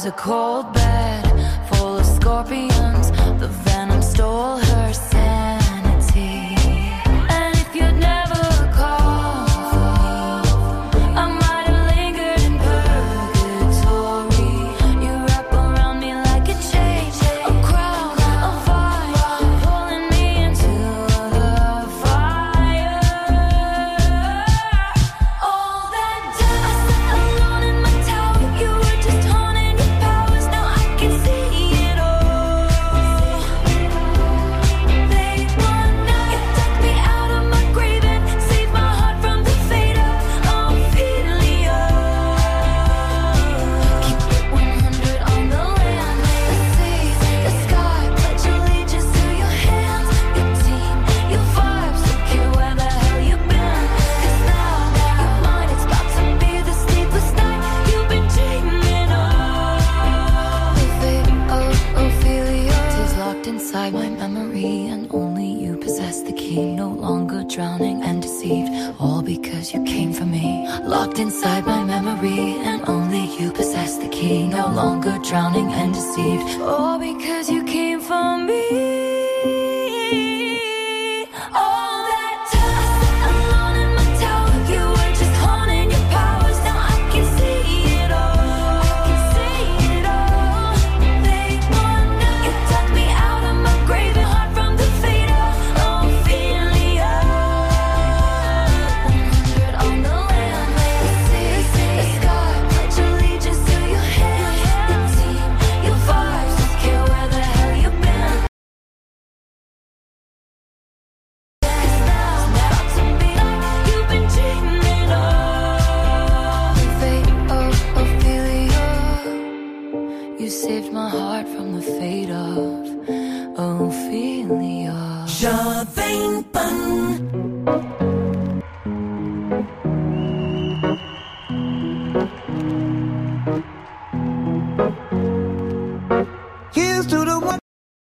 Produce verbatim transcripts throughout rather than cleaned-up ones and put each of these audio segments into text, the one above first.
a cold bed full of scorpions. The venom stole her sanity. And if you'd never called for me, I might have lingered in purgatory. You wrap around me like a chain, a crown, a fire, pulling me into the fire. All that time I sat alone in my tower, you were just honing your powers. Now I can see it all. They won now. You dug me out of my grave and saved my heart from the fate of Ophelia. Keep it one hundred on the land, the sea, the sky. Pledge allegiance to your hands, your team, your vibes. Don't care where the hell you've been, 'cause now you're mine. It's about to be the sleepless night you've been dreaming of. The fate of Ophelia is locked inside my memory, and only you possess the key. No longer drowning and deceived, all because you came for me. Locked inside my memory, and only you possess the key. No longer drowning and deceived, all because you came for me. All that time I sat alone in my tower, you were just honing your powers. Now I can see it all. I can see it all. They won now. You dug me out of my grave and heart from the fate of Ophelia. one hundred on the land, the sea, the sky. Pledge allegiance to your hands, your team, your vibes. Don't care where the hell you've been. 'Cause now it's about to be like you've been dreaming of. The fate of Ophelia. You saved my heart from the fate of Ophelia. Jovem Pan. Here's to the one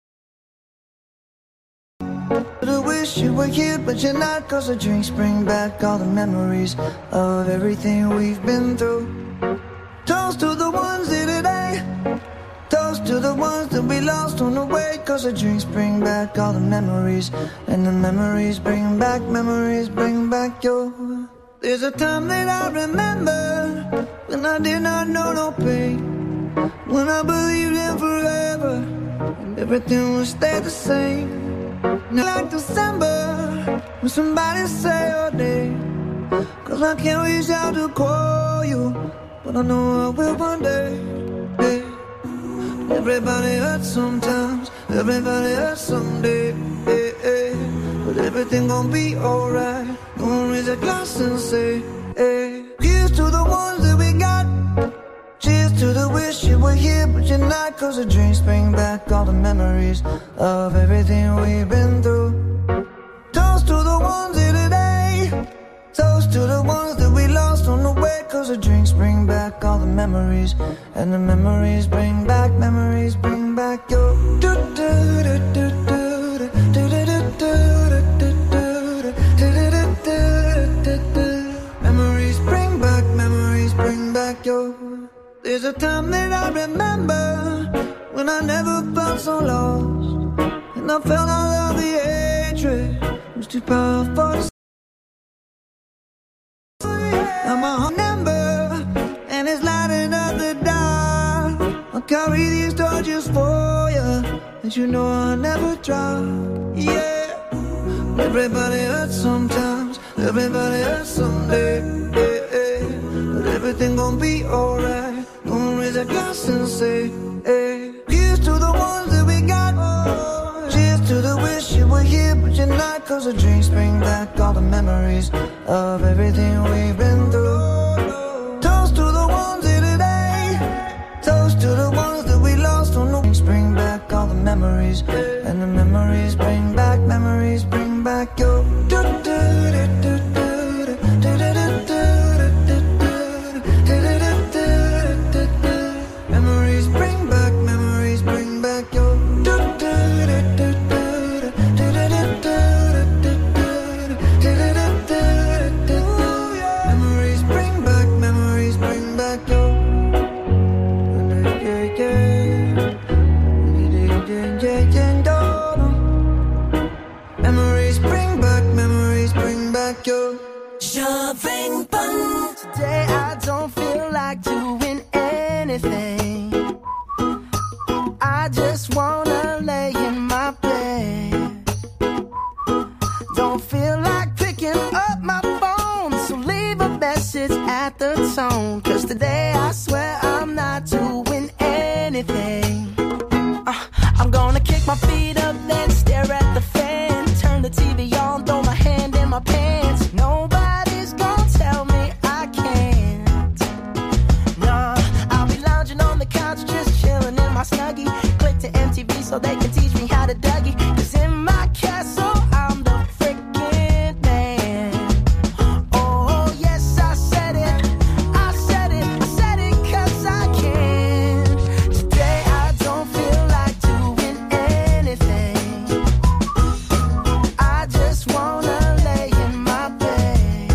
that wish you were here, but you're not. 'Cause the drinks bring back all the memories of everything we've been through. Toast to the ones here today. Toast to the ones that we lost on the way. 'Cause the drinks bring back all the memories, and the memories bring back, memories bring back your. There's a time that I remember when I did not know no pain, when I believed in forever and everything would stay the same. Now like December, when somebody say your name, 'cause I can't reach out to call you, but I know I will one day. Hey. Everybody hurts sometimes, everybody hurts someday. Hey, hey. But everything gon' be alright. Gonna raise a glass and say, hey. Here's to the ones that we got. Cheers to the wish you were here, but you're not. 'Cause the drinks bring back all the memories of everything we've been through. Toast to the ones here today. Toast to the ones that we lost on the way. 'Cause the drinks bring back all the memories, and the memories bring back, memories bring back your. Do, do, do, do, do, do, do, do, do, do, do, do, do, do. Memories bring back, memories bring back your. There's a time that I remember when I never felt so lost, and I felt all of the hatred was too powerful to. I'm a number, and it's lighting up the dark. I'll carry these torches for you, and you know I'll never drop. Yeah, everybody hurts sometimes, everybody hurts someday. Yeah, yeah. But everything gon' be alright. Gonna raise a glass and say, hey. Here's to the ones that we got. Cheers to the wish you were here, but you're not. 'Cause the drinks bring back all the memories of everything we've been through. Toast to the ones here today. Toast to the ones that we lost on the drinks bring back all the memories, and the memories bring back, memories bring back your. Do, do, do, do, do, do, do, do, do. Memories bring back, memories bring back your. Do, do, do, do, do, do, do, do, do, do, do, do, do, do. Memories bring back, memories bring back your. just wanna lay in my bed. Don't feel like picking up my phone, so leave a message at the tone. Cause today I swear I'm not doing anything. uh, I'm gonna kick my feet up, then stare at the fan. Turn the T V on, throw my hand in my pants. Nobody's gonna tell me I can't. Nah, I'll be lounging on the couch, just chilling in my Snuggie. Click to M T V so they can teach me how to Dougie. Cause in my castle I'm the freaking man. Oh yes, I said it, I said it, I said it cause I can. Today I don't feel like doing anything. I just wanna lay in my bed.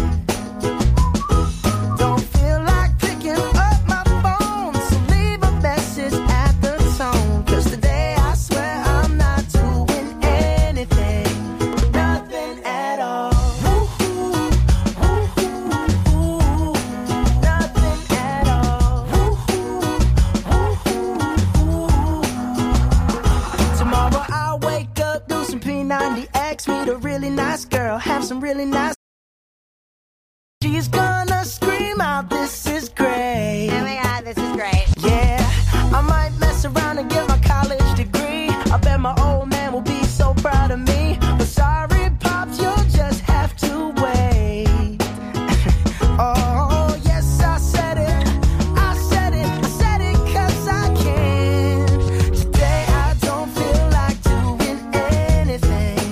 Don't feel like picking up my phone, so leave a message at the tone. Cause today I swear I'm not doing anything. Nothing at all. Woo-hoo, woo-hoo, woo-hoo. Nothing at all. Woo-hoo, woo-hoo, woo-hoo. Tomorrow I'll wake up, do some P ninety X, meet a really nice girl, have some really nice. She's gonna scream out, this is great. Oh my god, this is great. Yeah, I might mess around and get my college degree. I bet my old man will be so proud of me. But sorry, Pops, you'll just have to wait. Oh, yes, I said it, I said it, I said it cause I can. Today I don't feel like doing anything.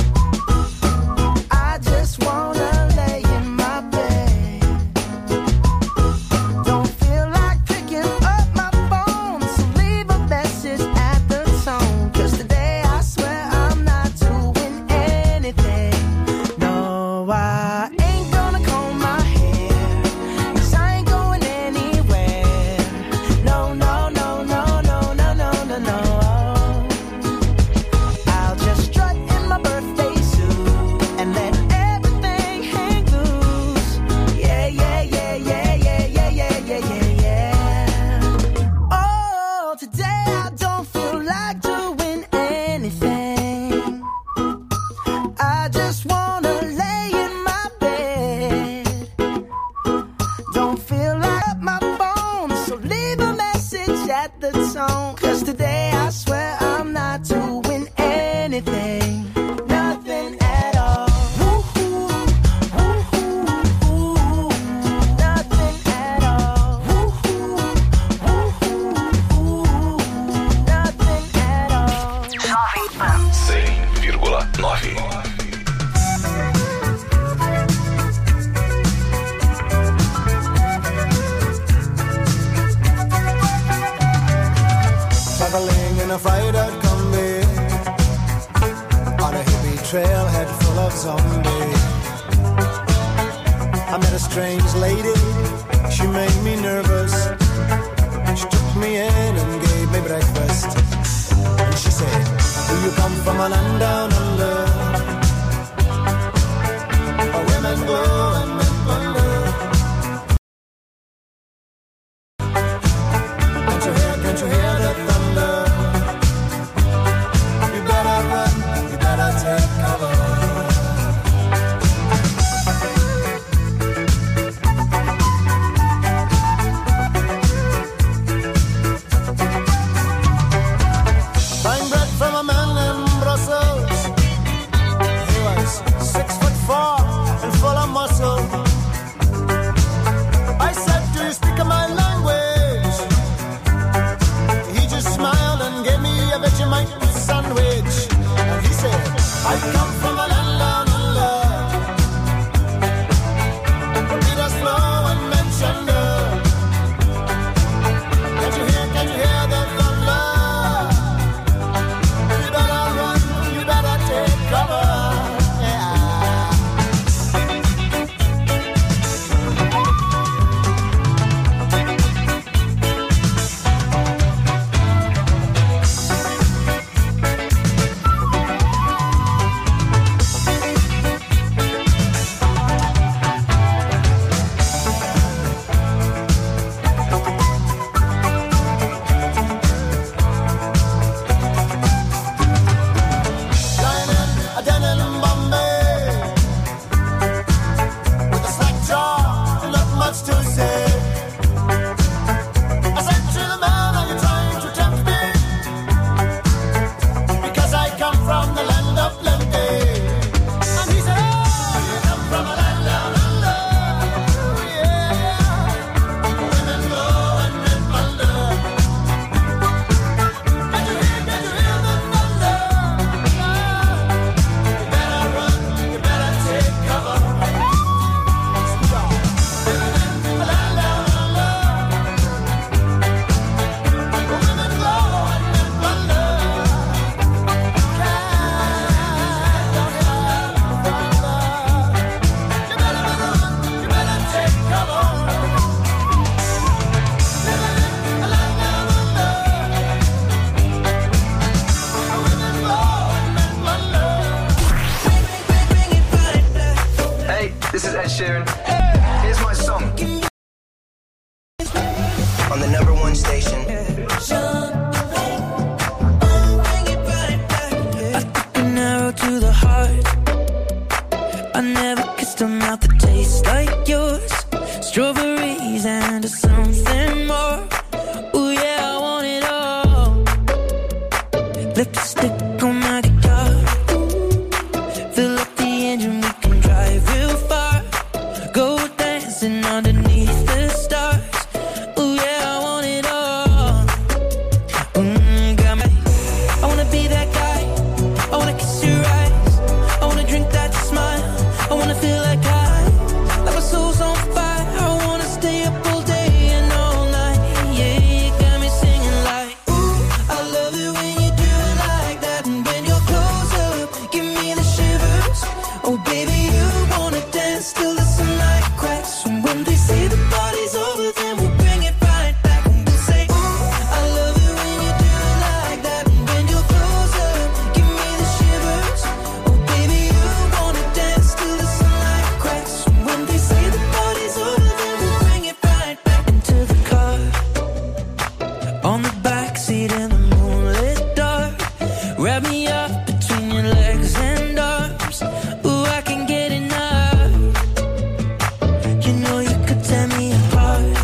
I just wanna lay in my bed. Don't feel like picking up my phone, so leave a message at the tone. Cause today I swear I'm not doing anything. No, I ain't gonna comb my hair, cause I ain't going anywhere. No, no, no, no, no, no, no, no, no. I'll just strut in my birthday suit and let everything hang loose. Yeah, yeah, yeah, yeah, yeah, yeah, yeah, yeah, yeah, yeah. Oh, today I don't feel like doing anything. I just wanna lay in my bed. Don't feel like up my phone, so leave a message at the tone. Cause today I swear I'm not doing anything. Nothing at all. Woo-hoo, woo-hoo, woo-hoo. Nothing at all. Woo-hoo, woo-hoo, woo-hoo. Nothing at all. cem vírgula nove. Traveling in a fried out combi on a hippie trailhead full of zombies. I met a strange lady, she made me nervous. She took me in and gave me breakfast. And she said, do you come from a land down under, where women go and men wonder? Can't you hear, can't you hear the thunder? You better run, you better take cover. Lipstick on my guitar. Fill up the engine, we can drive real far. Go dancing underneath the stars. Ooh yeah, I want it all. Mm, got me. I wanna be that guy. I wanna kiss your eyes. I wanna drink that smile. I wanna feel like I, like my soul's on fire. I wanna stay up all day and all night. Yeah, you got me singing like, ooh, I love it when you do it like that. And when you're close up, give me the shivers. Oh baby, you wanna dance till the sunlight cracks. And when they say the party's over, then we'll bring it right back. And we'll say, ooh, I love it when you do it like that. And when you're close up, give me the shivers. Oh baby, you wanna dance till the sunlight cracks. And when they say the party's over, then we'll bring it right back into the car. On the backseat in the moonlit dark. Wrap me up between your legs and arms. Ooh, I can get enough. You know you could tear me apart.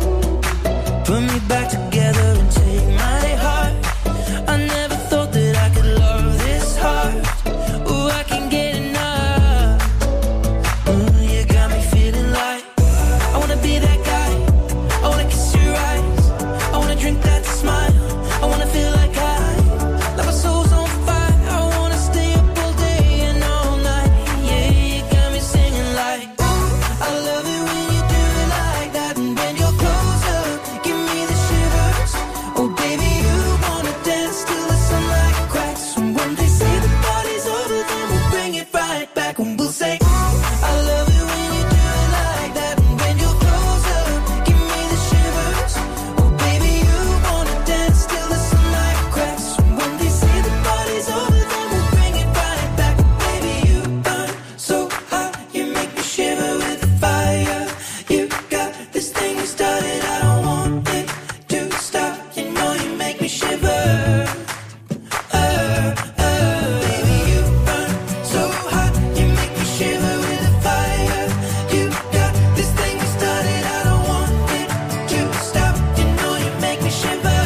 Put me back together and take my heart. I never thought that I could love this hard. Ooh, I can get enough. Ooh, you got me feeling like I wanna be that guy. I wanna kiss your eyes. I wanna drink that smile. I wanna feel like I, like my soul's on fire. I wanna stay up all day and all night. Yeah, you got me singing like, ooh, I love it when you do it like that. And when you're close up, give me the shivers. Oh baby, you wanna dance till the sunlight cracks. And when they say the party's over, then we'll bring it right back. And we'll say, ooh, I love it when you do it like that. And when you're close up, give me the shivers. Oh baby, you wanna dance till the sunlight cracks. And when they say the party's over, then we'll bring it right back. Baby, you burn so hot, you make me shiver with the fire. You got this thing you started, I don't want it to stop. You know you make me shiver. Uh, uh, baby, you burn so hot, you make me shiver with the fire. You got this thing you started, I don't want it to stop. You know you make me shiver.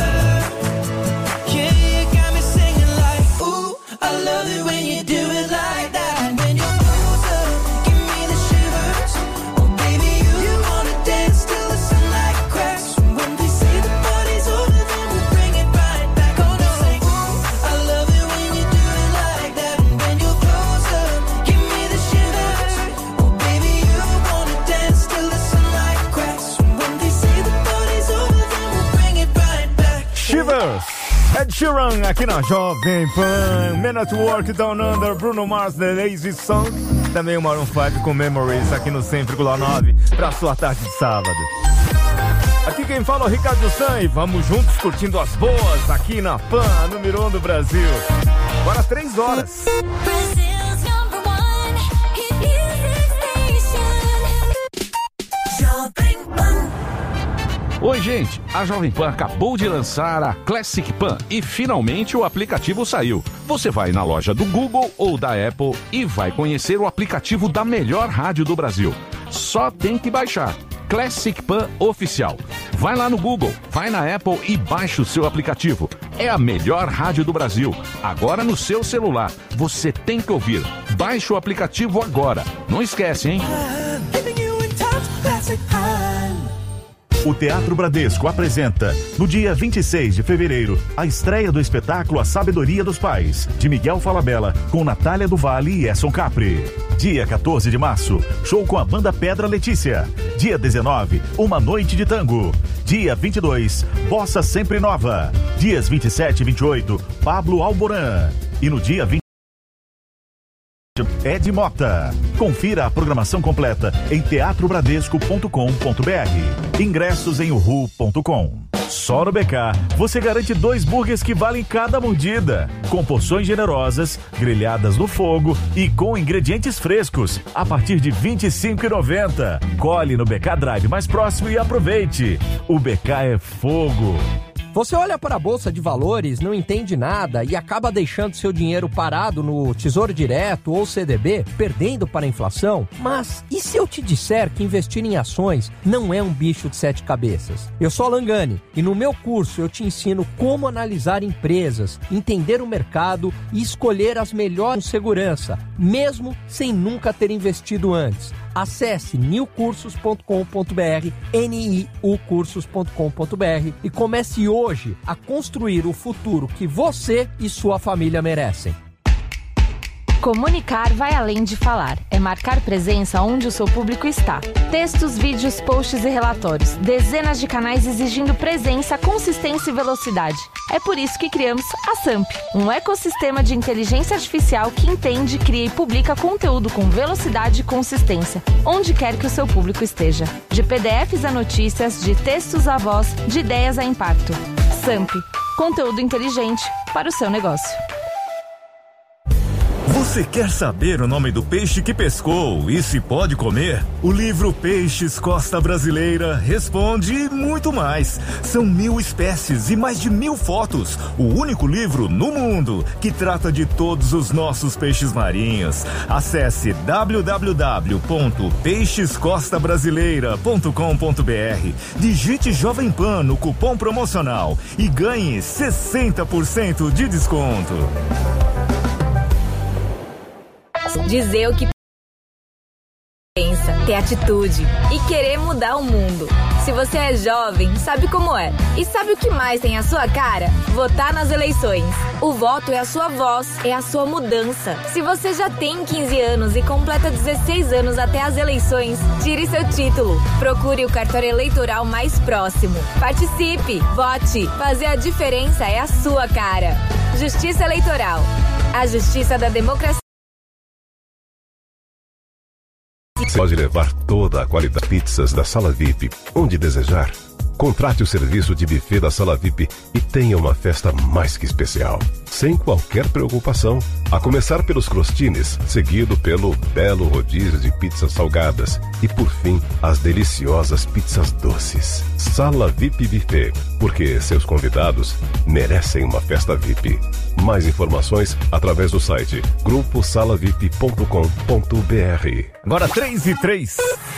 Yeah, you got me singing like, ooh, I love it when you do it like that. And when you're close up, give me the shivers. Oh baby, you wanna dance till the sunlight cracks. And when they say the party's over, then we'll bring it right back. Oh no, say, ooh, I love it when you do it like that. And when you're close up, give me the shivers. Oh baby, you wanna dance till the sunlight cracks. And when they say the party's over, then we'll bring it right back. Shivers, Ed Sheeran aqui na Jovem Pan. Men at Work, Down Under, Bruno Mars, The Lazy Song. Também o Maroon cinco com Memories aqui no cem vírgula nove pra sua tarde de sábado. Aqui quem fala é o Ricardo San e vamos juntos curtindo as boas aqui na Pan, a número um do Brasil. Agora três horas. Brazil's number one hit music station. Jovem Pan. Oi, gente! A Jovem Pan acabou de lançar a Classic Pan e finalmente o aplicativo saiu. Você vai na loja do Google ou da Apple e vai conhecer o aplicativo da melhor rádio do Brasil. Só tem que baixar. Classic Pan Oficial. Vai lá no Google, vai na Apple e baixa o seu aplicativo. É a melhor rádio do Brasil. Agora no seu celular. Você tem que ouvir. Baixe o aplicativo agora. Não esquece, hein? O Teatro Bradesco apresenta, no dia vinte e seis de fevereiro, a estreia do espetáculo A Sabedoria dos Pais, de Miguel Falabella, com Natália do Vale e Esson Capri. Dia quatorze de março, show com a banda Pedra Letícia. Dia dezenove, Uma Noite de Tango. Dia vinte e dois, Bossa Sempre Nova. Dias vinte e sete e vinte e oito, Pablo Alborán. E no dia vinte Ed Mota. Confira a programação completa em teatro bradesco ponto com ponto br. Ingressos em uhu ponto com. Só no B K você garante dois burgers que valem cada mordida, com porções generosas, grelhadas no fogo e com ingredientes frescos, a partir de vinte e cinco reais e noventa centavos. Colhe no B K Drive mais próximo e aproveite. O B K é fogo. Você olha para a Bolsa de Valores, não entende nada e acaba deixando seu dinheiro parado no Tesouro Direto ou C D B, perdendo para a inflação? Mas e se eu te disser que investir em ações não é um bicho de sete cabeças? Eu sou Alan Gani e no meu curso eu te ensino como analisar empresas, entender o mercado e escolher as melhores com segurança, mesmo sem nunca ter investido antes. Acesse new cursos ponto com ponto b r, N I U cursos ponto com ponto b r e comece hoje a construir o futuro que você e sua família merecem. Comunicar vai além de falar. É marcar presença onde o seu público está. Textos, vídeos, posts e relatórios. Dezenas de canais exigindo presença, consistência e velocidade. É por isso que criamos a Samp, um ecossistema de inteligência artificial que entende, cria e publica conteúdo com velocidade e consistência, onde quer que o seu público esteja. De P D Fs a notícias, de textos a voz, de ideias a impacto. Samp, conteúdo inteligente para o seu negócio. Você quer saber o nome do peixe que pescou e se pode comer? O livro Peixes Costa Brasileira responde e muito mais. São mil espécies e mais de mil fotos. O único livro no mundo que trata de todos os nossos peixes marinhos. Acesse w w w ponto peixes costa brasileira ponto com ponto b r. Digite Jovem Pan no cupom promocional e ganhe sessenta por cento de desconto. Dizer o que pensa, ter atitude e querer mudar o mundo. Se você é jovem, sabe como é. E sabe o que mais tem a sua cara? Votar nas eleições. O voto é a sua voz, é a sua mudança. Se você já tem quinze anos e completa dezesseis anos até as eleições, tire seu título. Procure o cartório eleitoral mais próximo. Participe, vote. Fazer a diferença é a sua cara. Justiça Eleitoral. A justiça da democracia. Você pode levar toda a qualidade de pizzas da Sala V I P onde desejar. Contrate o serviço de buffet da Sala V I P e tenha uma festa mais que especial, sem qualquer preocupação. A começar pelos crostines, seguido pelo belo rodízio de pizzas salgadas e, por fim, as deliciosas pizzas doces. Sala V I P Buffet, porque seus convidados merecem uma festa V I P. Mais informações através do site grupo sala v i p ponto com ponto b r. Agora três e três.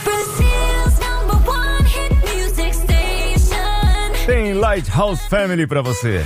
Tem Lighthouse Family pra você.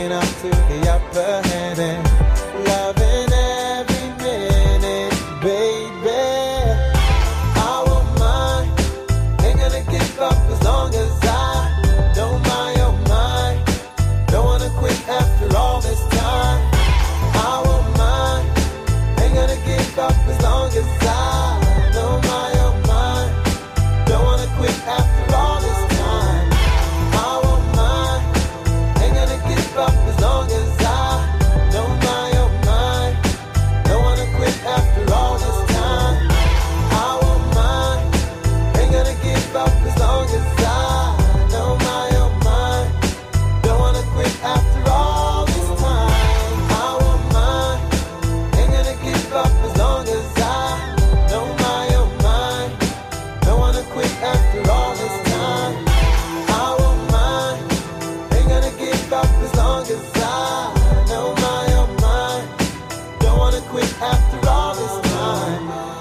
taking up to the upper hand and loving every minute, baby. I won't mind, ain't gonna give up as long as I don't mind your mind. Don't wanna quit after all this time. I won't mind, ain't gonna give up as long as I don't mind your mind. Don't wanna quit after all this time. I won't mind, ain't gonna give up as long as I don't mind your mind. Don't wanna quit after all this time. I won't mind, ain't gonna give up as long as I don't mind your mind. Don't wanna quit after all this time. I won't mind, ain't gonna give up as long as I don't mind your mind. Don't wanna quit after all this time. I won't mind, ain't gonna give up as long as I don't mind your mind. Don't wanna quit after all this time.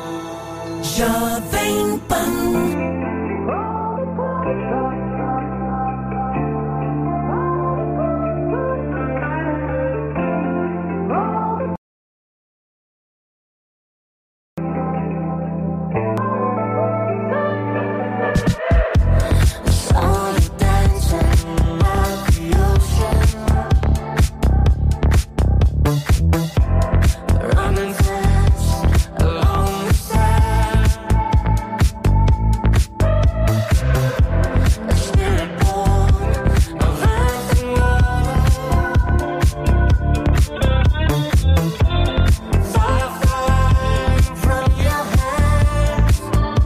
Jovem Pan. Saw you dancing by the ocean, running fast along the sand. A spirit born of earth and water, fire flying from your hands.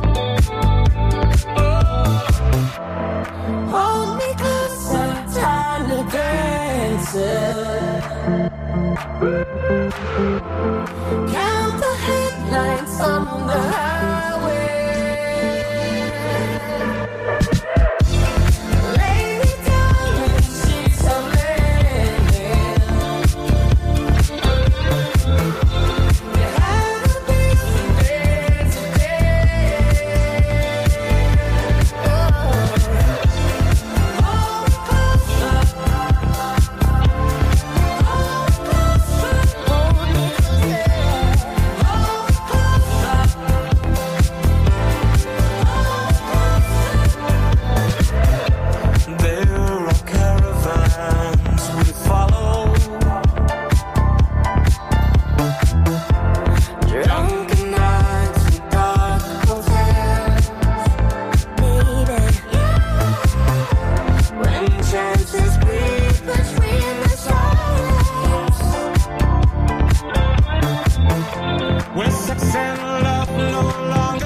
Hold me closer, tiny dancer. Count the headlights on the highway. Lay me down in sheets of linen. You had a decent day today. Hold me closer, hold me closer, hold me closer, hold me closer. There are caravans we follow, Drunken nights and dark hotels, baby. When chances breathe between the silence. when sex and love no longer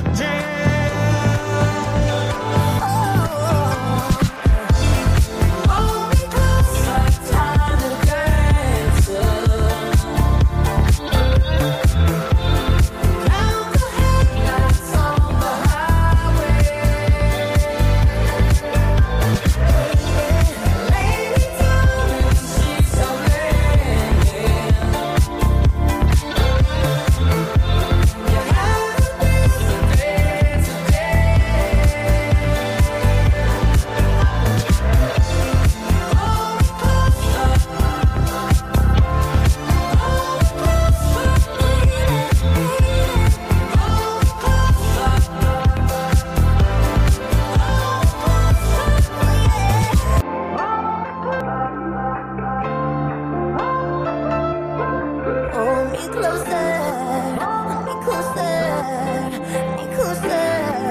Hold me closer, tiny dancer. Count the headlights on the highway. Lay me down in sheets of linen. You had a decent day today. Hold me closer, hold me closer, baby, hold me closer, hold me closer, hold me closer, hold me closer.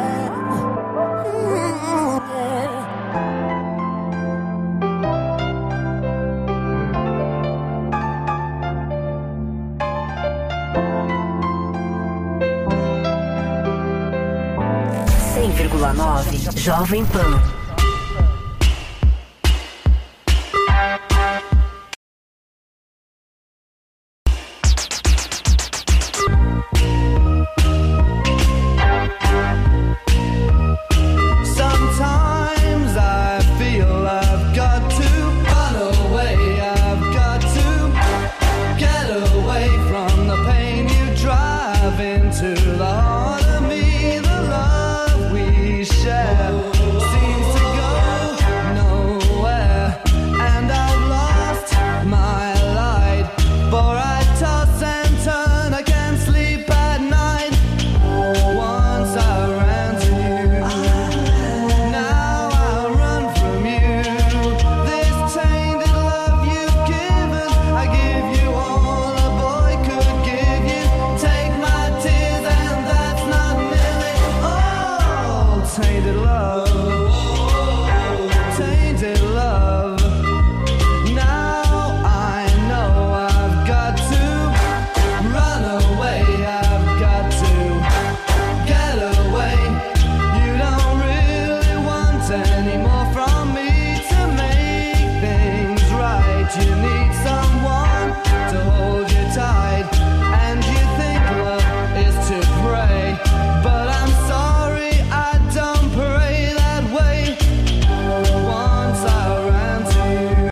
Mm, yeah. cem vírgula nove Jovem Pan. Sometimes I feel I've got to run away. I've got to get away from the pain you drive into the heart of me. The love we share seems to that you need someone to hold you tight, and you think love is to pray, but I'm sorry, I don't pray that way. Once I ran to you,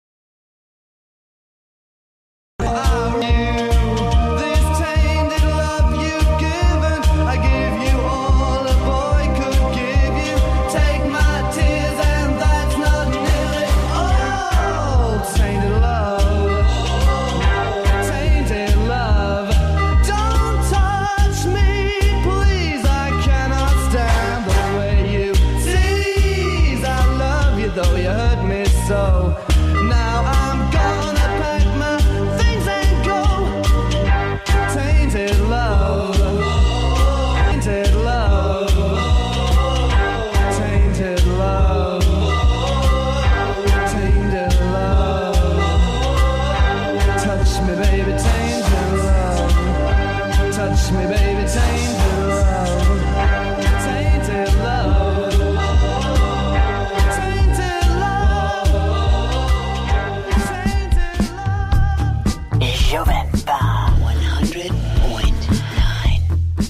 I knew this tainted love you've given. I give you all a boy could give you. Take my tears and that's not nearly all. Tainted love, tainted love. Don't touch me, please. I cannot stand the way you tease. I love you though you hurt me so. Now I'm gonna pack my things and go. Tainted love, tainted love, tainted love, tainted love. Touch me, baby, tainted love. Touch me, baby, tainted love. Tainted love, tainted love, tainted love. Jovem Pan one hundred point nine.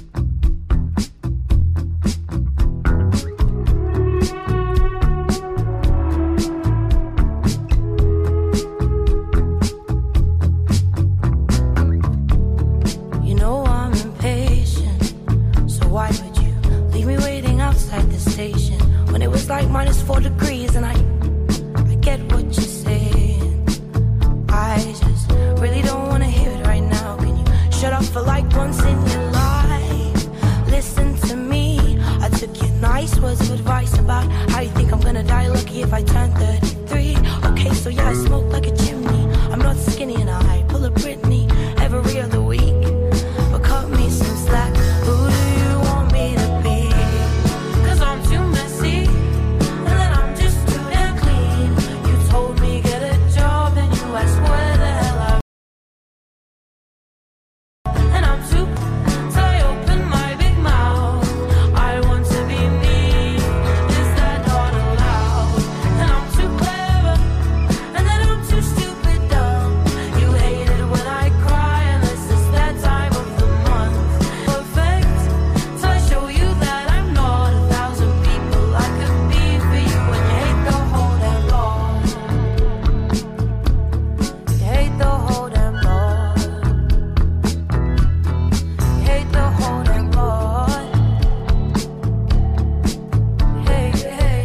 You know I'm impatient, so why would you leave me waiting outside the station when it was like minus four degrees? And I, I get what you're saying. I just really don't wanna hear it right now. Can you shut up for like once in your life? Listen to me. I took your nice words of advice about how you think I'm gonna die lucky if I turn thirty-three. Okay, so yeah, I smoke like a chimney. I'm not skinny and I pull a Britney every other week. But cut me some slack. Who do you want me to be? Cause I'm too messy, and then I'm just too damn clean. You told me get a job, and you asked where the hell I. And I'm too, till I open my big mouth. I want to be me. Is that not allowed? And I'm too clever, and then I'm too stupid dumb. You hate it when I cry, unless it's that time of the month. Perfect, till I show you that I'm not a thousand people I could be for you. And you hate the whole damn lot. You hate the whole damn lot. You hate the whole damn lot. Hey, hey.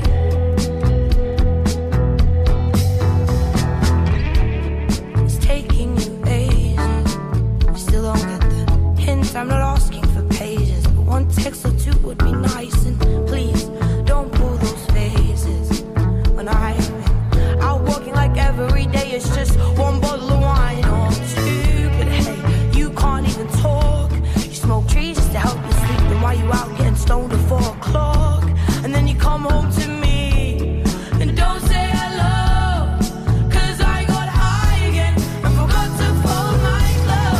It's taking you ages. You still don't get the hint. I'm not asking for pages, but one text or two would be nice. And please don't pull those faces when I'm out walking like every day. It's just one bottle of wine or two. But hey, you can't even talk. You smoke trees just to help you sleep. Then why you out getting stoned at four o'clock? And then you come home to me and don't say hello. Cause I got high again and forgot to fold my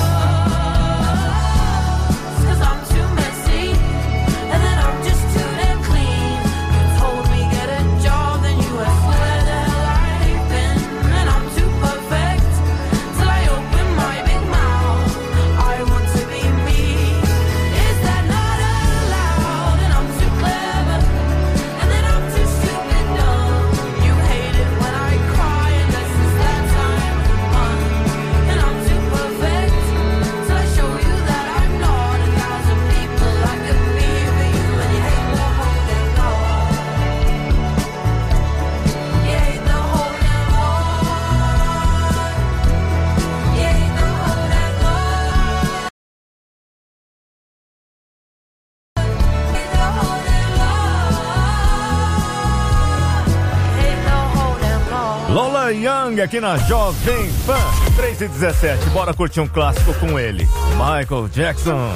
clothes. Cause I'm too messy, and then I'm just too damn clean. You told me get a job, then you asked where the hell I've been. And I'm too perfect, till I open my big mouth. I want to be me. Is that not allowed? And I'm too clever, and then I'm too stupid dumb. You hate it when I cry, unless it's that time of the month. And I'm too perfect, till I show you that I'm not a thousand people I could be for you. And you hate the whole damn lot. You hate the whole damn lot. You hate the whole damn lot. Hate the whole damn lot. Hate the whole damn lot. Lola Young aqui na Jovem Pan três e dezessete. Bora curtir um clássico com ele, Michael Jackson.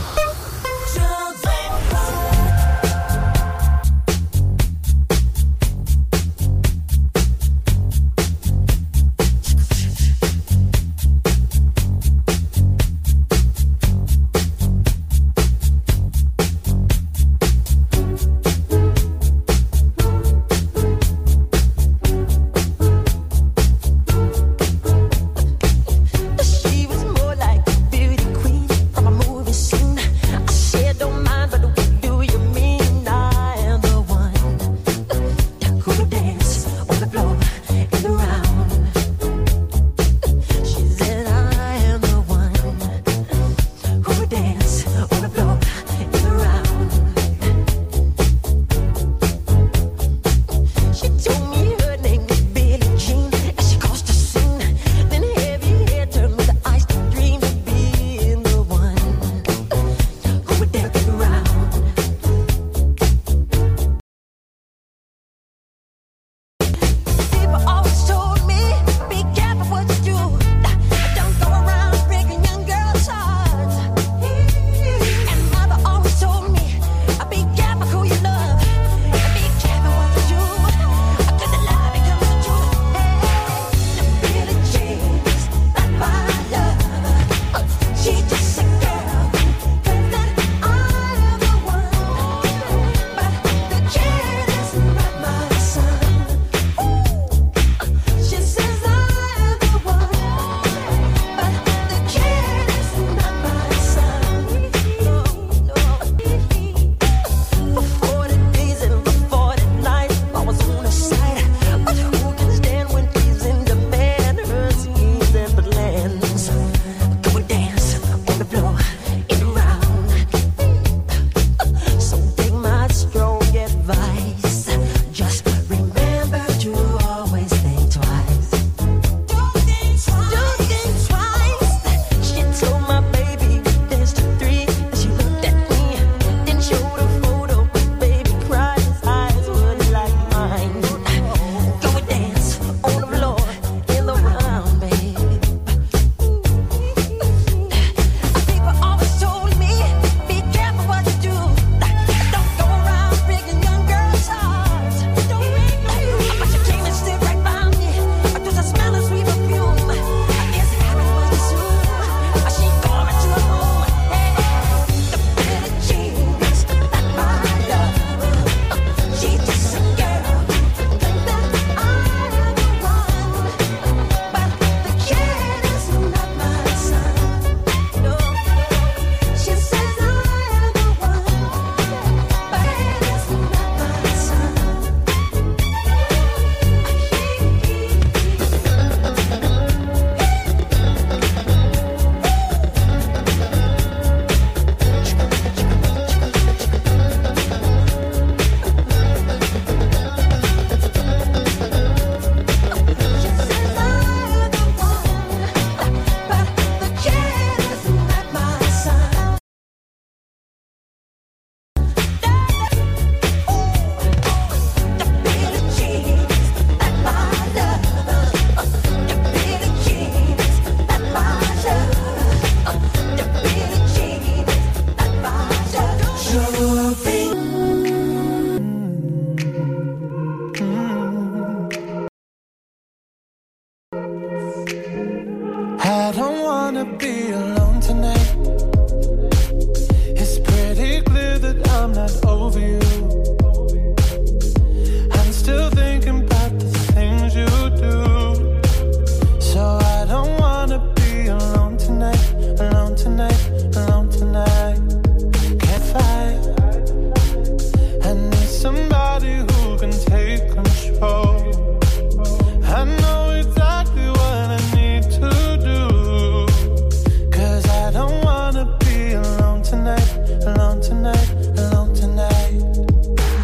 I don't wanna be alone tonight. It's pretty clear that I'm not over you. I'm still thinking about the things you do. So I don't wanna be alone tonight, alone tonight, alone tonight. Can't fight. I need somebody who can take control. I know exactly what I need to do. Cause I don't wanna be alone tonight, alone tonight, alone tonight.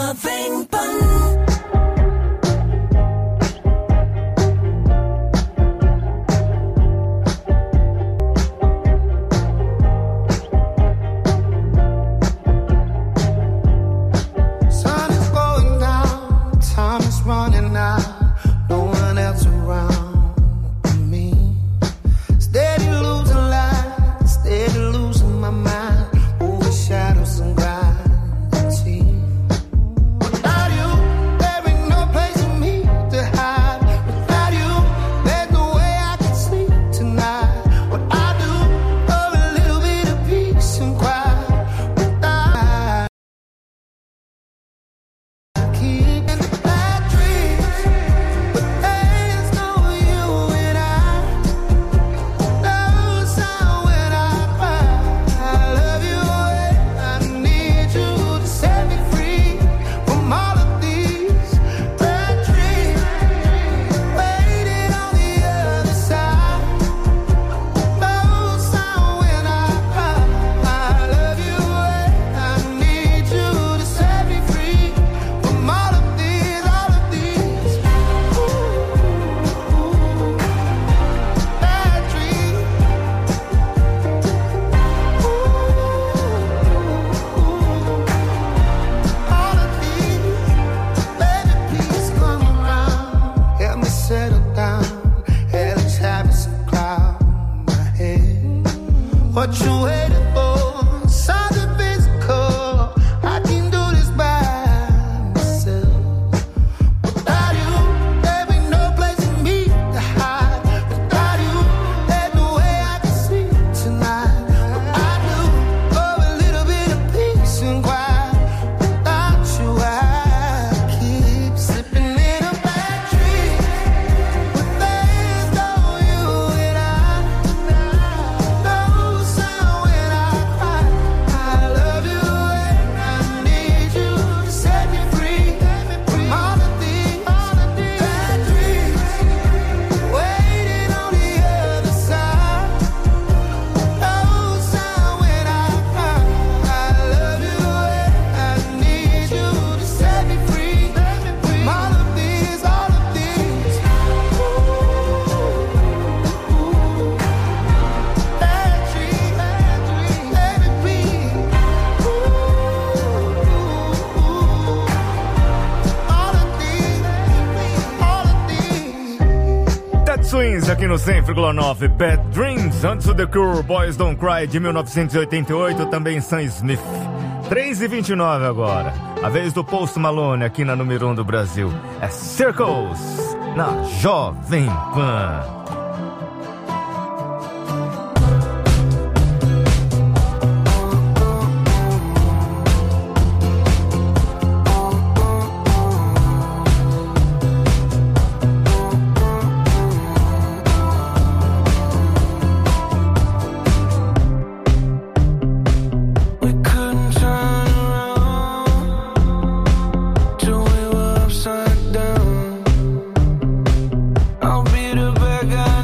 Jovem Pan. Sun is going down, time is running out, no one else around me. Steady losing light, steady losing my mind, over shadows and gravity. Without you, there ain't no place for me to hide. Without you, there's no way I can sleep tonight. What I do for a little bit of peace and quiet. Without keeping bad dreams, but there's no you and I. No sound when I cry. I love you and I need you to set me free from all of these bad dreams. Waiting on the other side. No sound when I cry. I love you and I need you to set me free from all of these, all of these bad dreams. All of these, baby, please come around. Help me settle down. Hell is having some cloud in my head. What you waiting for? Something physical. I can do this by myself. Without you, there ain't no place for me to hide. Without you, there's no way I can sleep tonight. What I do for a little bit of peace and quiet. Without you, I keep slipping in a bad dream. But there's no you and I. No sound when I cry. I love you and I need you to set me free from all of these bad dreams. Waiting on the other side. No sound when I cry. I love you and I need you to set me free from all of these, all of these bad dreams, bad dreams, baby, please. All of these, all of these. Dead Swings aqui no cem vírgula nove. Bad Dreams, antes o The Cure, Boys Don't Cry de mil novecentos e oitenta e oito, também Sam Smith. três e vinte e nove agora. A vez do Post Malone aqui na número um do Brasil. É Circles na Jovem Pan. We couldn't turn around till we were upside down. I'll be the bad guy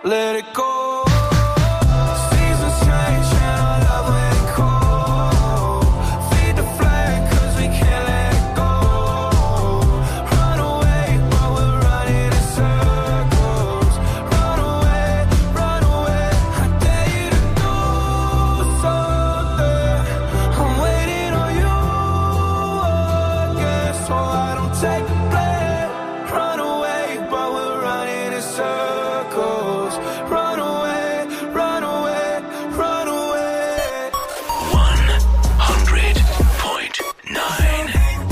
let it go. Seasons change and our love went cold. Feed the flame cause we can't let it go. Run away but we're running in circles. Run away, run away, I dare you to do something. I'm waiting on you again, so I don't take the blame. Run away but we're running in circles. Run away, run away, run away. one hundred point nine.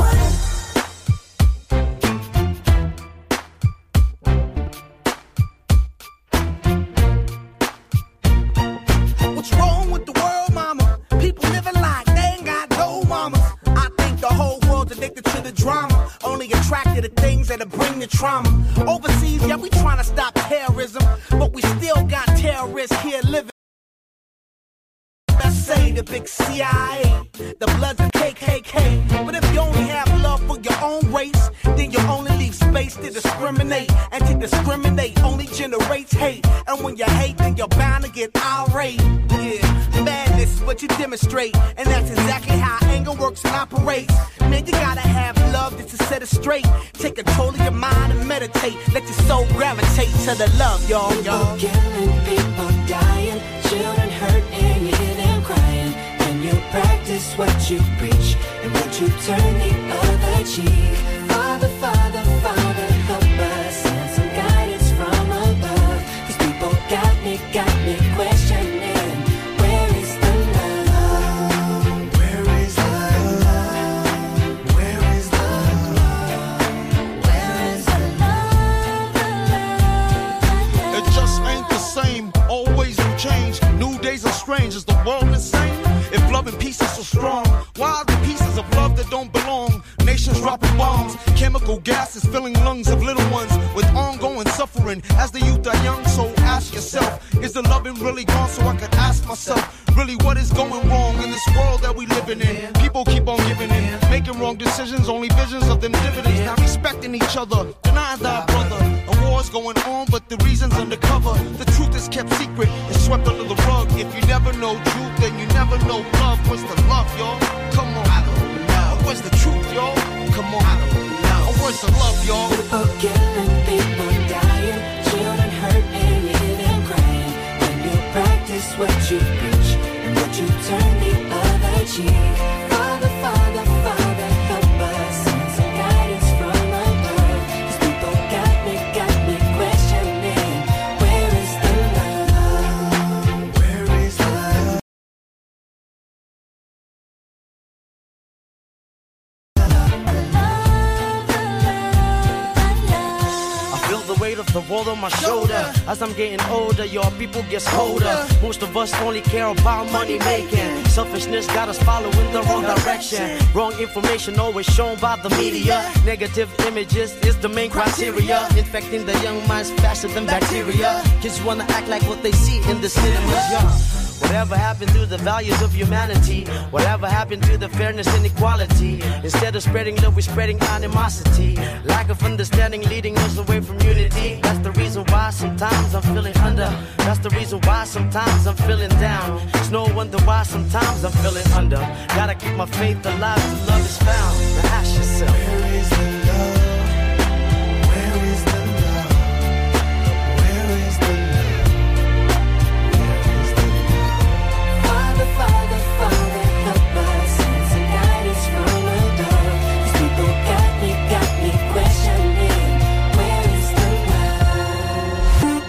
What's wrong with the world, mama? People living like they ain't got no mamas. I think the whole world's addicted to the drama, only attracted to things that'll bring the trauma. Overseas, yeah, we trying to stop terrorism, but we still got terrorists here living. Let's say the big C I A, the Bloods and K K K. But if you only have love for your own race, then you only leave space to discriminate. And to discriminate only generates hate. And when you hate, then you're bound to get irate. Yeah, madness is what you demonstrate. And that's exactly how anger works and operates. Man, you gotta have love just to set it straight. Take control of your mind and meditate. Let your soul gravitate to the love, y'all, y'all. People killing, people dying, children hurt and you hear them crying. And you practice what you preach, and would you turn the other cheek? Father, Father, Father, help us, send some guidance from above. These people got me, got me questioning, where is the love? Where is the love? Where is the love? Where is the love? The love? It just ain't the same, always new change. New days are strange, is the world insane? If love and peace is so strong, why are the pieces of love that don't belong? Nations dropping bombs, chemical gases filling lungs of little ones with ongoing suffering. As the youth are young, so ask yourself, is the loving really gone? So I could ask myself, really what is going wrong in this world that we living in? People keep on giving in, making wrong decisions, only visions of them dividends. Not respecting each other, denying thy brother. A war's going on, but the reason's undercover. The truth is kept secret, it's swept under the rug. If you never know truth, then you never know love. What's the love, y'all? Come on. I don't know. Where's the truth, y'all? Come on. I don't know. Where's the love, y'all? People killing, people dying, children hurt and you hear them crying. When you practice what you preach, and would you turn the other cheek? Father, Father, Father, help us, send some guidance from above. These people got me, got me questioning, where is the love? Where is the love? I feel the weight of the world on my shoulder. As I'm getting older, your people get colder. Most of us only care about money making. Selfishness got us following the wrong direction. Wrong information always shown by the media. Negative images is the main criteria. Infecting the young minds faster than bacteria. Kids wanna act like what they see in the cinemas, yeah. Whatever happened to the values of humanity? Whatever happened to the fairness and equality? Instead of spreading love, we're spreading animosity. Lack of understanding leading us away from unity. That's the reason why sometimes I'm feeling under. That's the reason why sometimes I'm feeling down. It's no wonder why sometimes I'm feeling under. Gotta keep my faith alive till love is found. Now ask yourself, where is the love? Where is the love? Where is the love? Father, Father, Father, help us, send some guidance from above. These people got me, got me questioning, where is the love?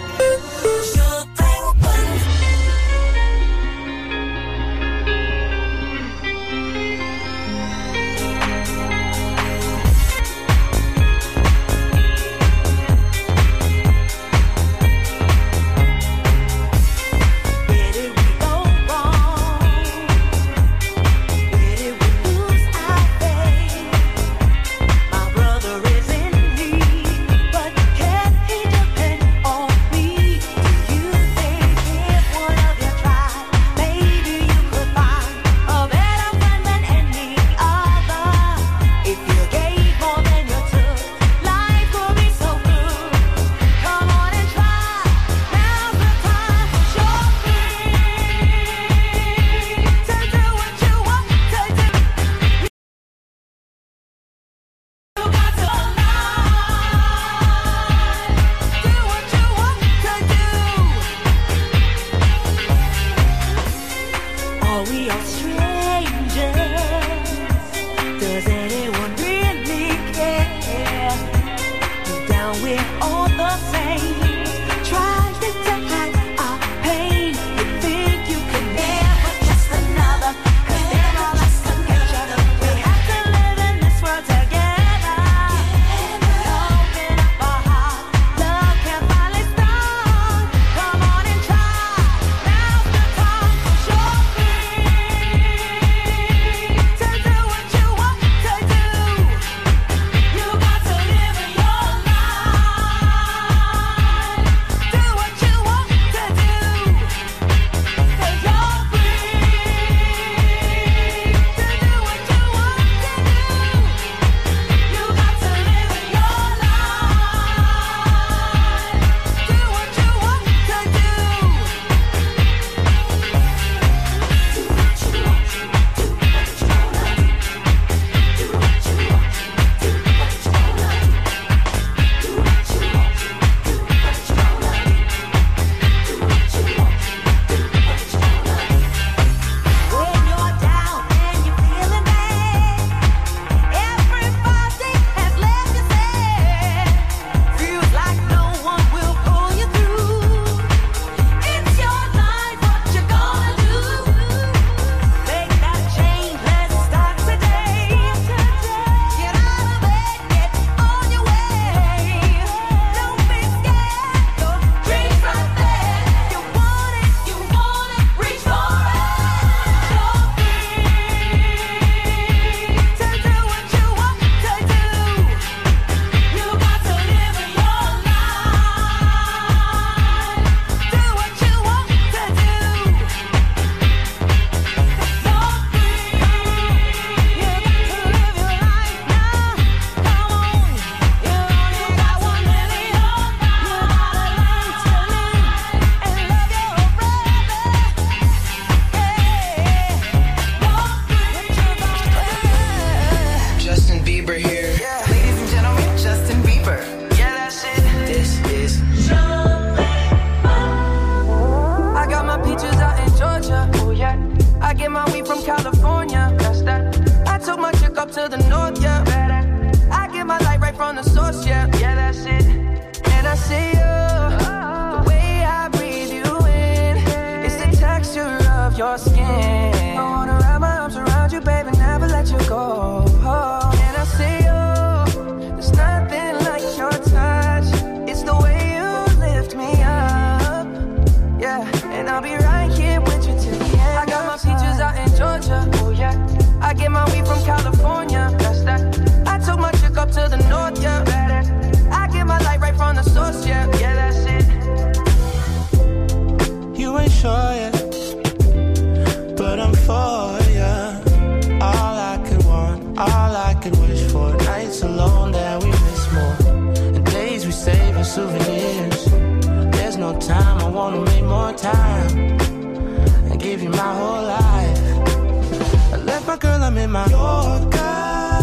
no time. I wanna make more time and give you my whole life. I left my girl, I'm in my Yorker.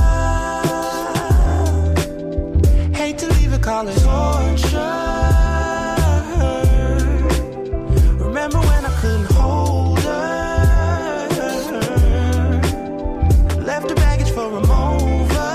Hate to leave it, call it torture. Remember when I couldn't hold her? Left the baggage for a mover.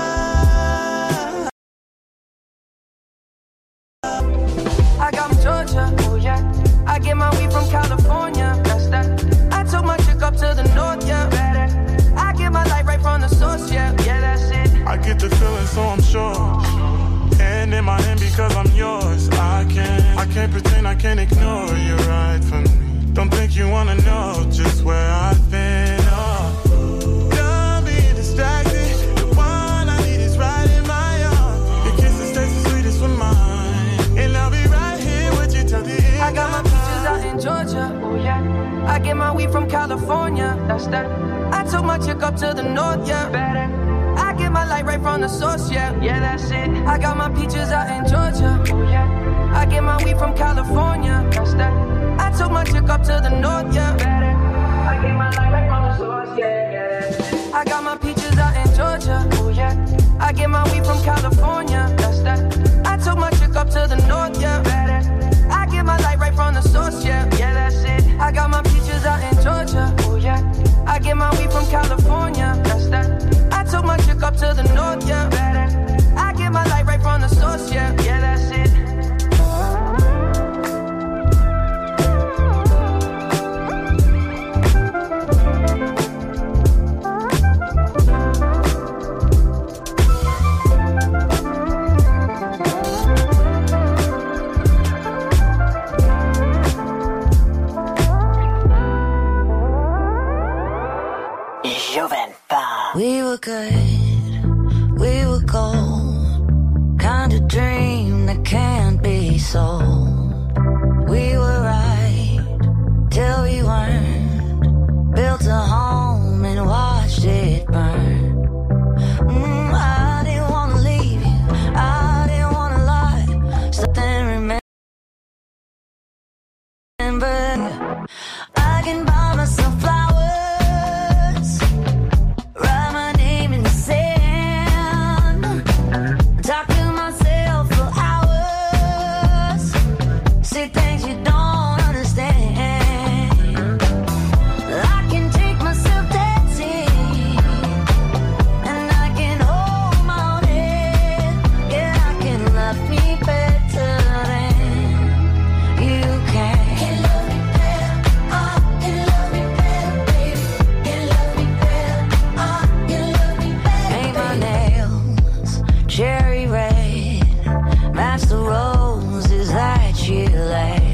I got from Georgia, oh yeah. I get my weed from California, that's that. I took my chick up to the north, yeah. Better. I get my light right from the source, yeah. Yeah, that's it. I get the feeling, so I'm sure. And in my hand because I'm yours. I can't, I can't pretend, I can't ignore you right from me. Don't think you wanna know just where I've been. Oh, don't be distracted. The one I need is right in my arms. Your kisses taste the sweetest with mine, and I'll be right here with you till the end. I got my peaches out in Georgia, oh yeah. I get my weed from California, that's that. I took my chick up to the north, yeah. Better. I get my light right from the source, yeah. Yeah, that's it. I got my peaches out in Georgia, oh yeah. I get my weed from California, that's that. I took my chick up to the north, yeah. Better. I get my light right from the source, yeah. Yeah, that's it. I got my peaches out in Georgia, oh yeah. I get my weed from California, that's that. I took my chick up to the north, yeah. Better. I get my light right from the source, yeah. Yeah, that's it. I got my peaches out in Georgia, oh yeah. I get my weed from California, that's that. I took my chick up to the north, yeah. Better. I get my light right from the source, yeah. Yeah, that's it. Joven Fun. We were good